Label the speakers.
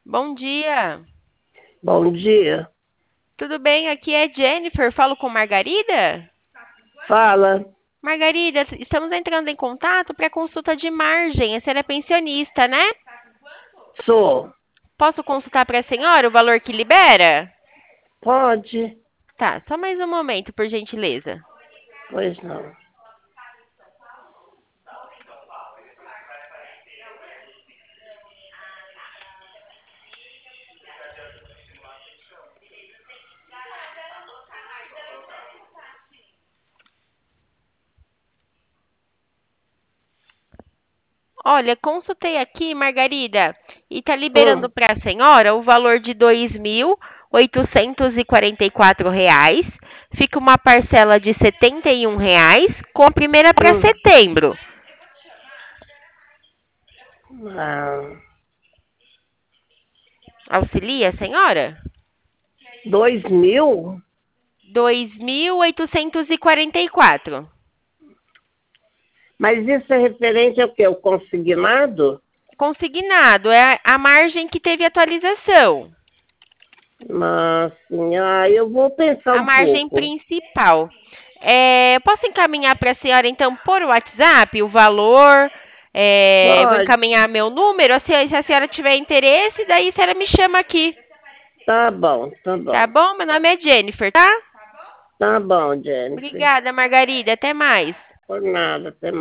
Speaker 1: Bom dia.
Speaker 2: Bom dia.
Speaker 1: Tudo bem? Aqui é Jennifer. Falo com Margarida?
Speaker 2: Fala.
Speaker 1: Margarida, estamos entrando em contato para consulta de margem. A senhora é pensionista, né?
Speaker 2: Sou.
Speaker 1: Posso consultar para a senhora o valor que libera?
Speaker 2: Pode?
Speaker 1: Tá, só mais um momento, por gentileza.
Speaker 2: Pois não.
Speaker 1: Olha, consultei aqui, Margarida, e está liberando
Speaker 2: Hum,
Speaker 1: para a senhora o valor de R$ 2.844. Fica uma parcela de R$ 71, com a primeira para
Speaker 2: hum.
Speaker 1: setembro.
Speaker 2: Ah,
Speaker 1: Auxilia a senhora?
Speaker 2: 2.000?
Speaker 1: 2.844.
Speaker 2: Mas isso é referente ao quê? O consignado?
Speaker 1: Consignado, é a margem que teve atualização.
Speaker 2: Mas, assim, eu vou pensar
Speaker 1: A
Speaker 2: um
Speaker 1: margem
Speaker 2: pouco.
Speaker 1: principal. Posso encaminhar para a senhora, então, por WhatsApp o valor? Vou
Speaker 2: Pode.
Speaker 1: encaminhar meu número. Se a senhora tiver interesse, daí a senhora me chama aqui.
Speaker 2: Tá bom, tá
Speaker 1: Tá
Speaker 2: bom.
Speaker 1: bom? Meu nome é Jennifer, tá?
Speaker 2: Tá bom, Jennifer.
Speaker 1: Obrigada, Margarida. Até mais.
Speaker 2: Por nada, até